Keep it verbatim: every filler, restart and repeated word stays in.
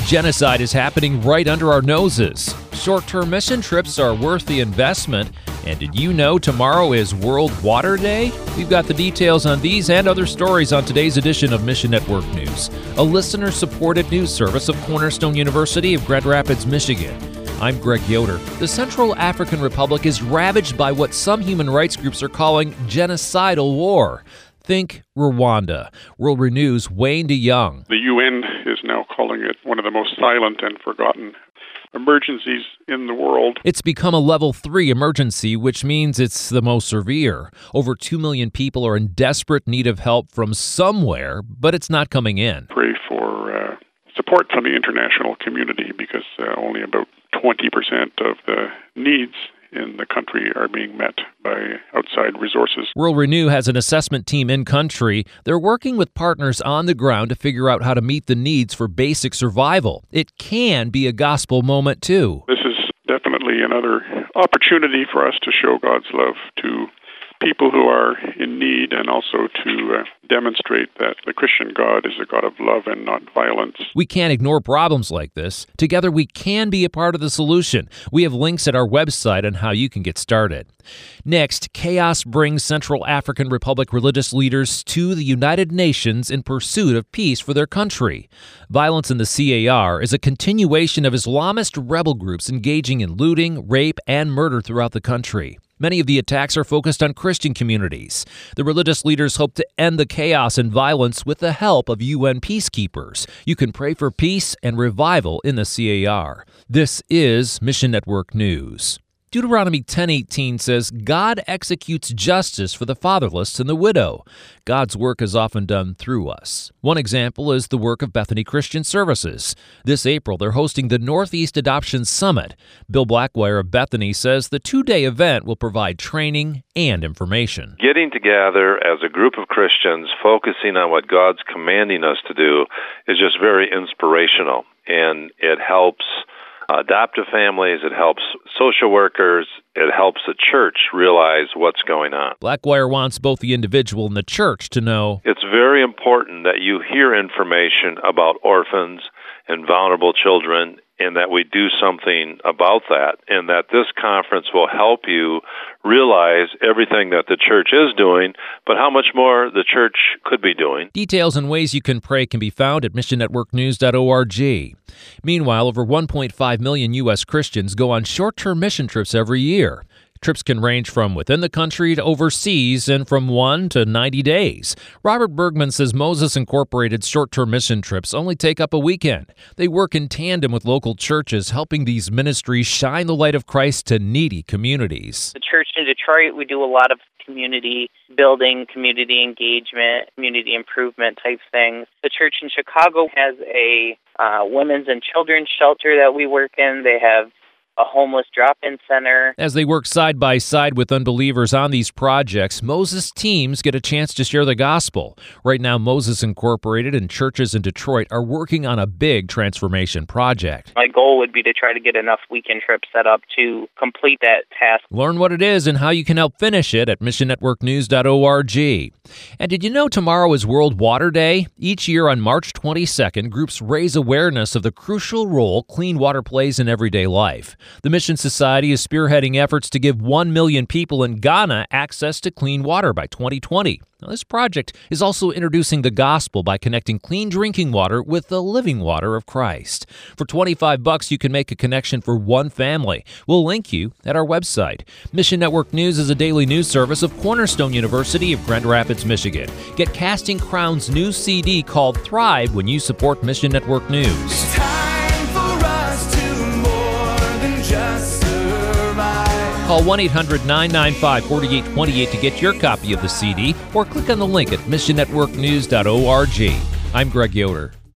Genocide is happening right under our noses. Short-term mission trips are worth the investment. And did you know tomorrow is World Water Day? We've got the details on these and other stories on today's edition of Mission Network News, a listener-supported news service of Cornerstone University of Grand Rapids, Michigan. I'm Greg Yoder. The Central African Republic is ravaged by what some human rights groups are calling genocidal war. Think Rwanda. World Renew's Wayne DeYoung. The U N is now calling it one of the most silent and forgotten emergencies in the world. It's become a level three emergency, which means it's the most severe. Over two million people are in desperate need of help from somewhere, but it's not coming in. Pray for uh, support from the international community because uh, only about twenty percent of the needs in the country are being met by outside resources. World Renew has an assessment team in country. They're working with partners on the ground to figure out how to meet the needs for basic survival. It can be a gospel moment, too. This is definitely another opportunity for us to show God's love to people who are in need and also to uh, demonstrate that the Christian God is a God of love and not violence. We can't ignore problems like this. Together we can be a part of the solution. We have links at our website on how you can get started. Next, chaos brings Central African Republic religious leaders to the United Nations in pursuit of peace for their country. Violence in the C A R is a continuation of Islamist rebel groups engaging in looting, rape, and murder throughout the country. Many of the attacks are focused on Christian communities. The religious leaders hope to end the chaos and violence with the help of U N peacekeepers. You can pray for peace and revival in the C A R. This is Mission Network News. Deuteronomy ten eighteen says, God executes justice for the fatherless and the widow. God's work is often done through us. One example is the work of Bethany Christian Services. This April, they're hosting the Northeast Adoption Summit. Bill Blackwire of Bethany says the two-day event will provide training and information. Getting together as a group of Christians, focusing on what God's commanding us to do, is just very inspirational, and it helps adoptive families, it helps social workers, it helps the church realize what's going on. Blackwire wants both the individual and the church to know it's very important that you hear information about orphans and vulnerable children, and that we do something about that, and that this conference will help you realize everything that the church is doing, but how much more the church could be doing. Details and ways you can pray can be found at mission network news dot org. Meanwhile, over one point five million U S Christians go on short-term mission trips every year. Trips can range from within the country to overseas and from one to ninety days. Robert Bergman says Moses Incorporated short-term mission trips only take up a weekend. They work in tandem with local churches, helping these ministries shine the light of Christ to needy communities. The church in Detroit, we do a lot of community building, community engagement, community improvement type things. The church in Chicago has a uh, women's and children's shelter that we work in. They have a homeless drop-in center. As they work side by side with unbelievers on these projects, Moses teams get a chance to share the gospel. Right now, Moses Incorporated and churches in Detroit are working on a big transformation project. My goal would be to try to get enough weekend trips set up to complete that task. Learn what it is and how you can help finish it at mission network news dot org. And did you know tomorrow is World Water Day? Each year on March twenty-second, groups raise awareness of the crucial role clean water plays in everyday life. The Mission Society is spearheading efforts to give one million people in Ghana access to clean water by twenty twenty. Now, this project is also introducing the gospel by connecting clean drinking water with the living water of Christ. For twenty-five bucks, you can make a connection for one family. We'll link you at our website. Mission Network News is a daily news service of Cornerstone University of Grand Rapids, Michigan. Get Casting Crowns' new C D called Thrive when you support Mission Network News. Call one eight hundred nine nine five four eight two eight to get your copy of the C D or click on the link at mission network news dot org. I'm Greg Yoder.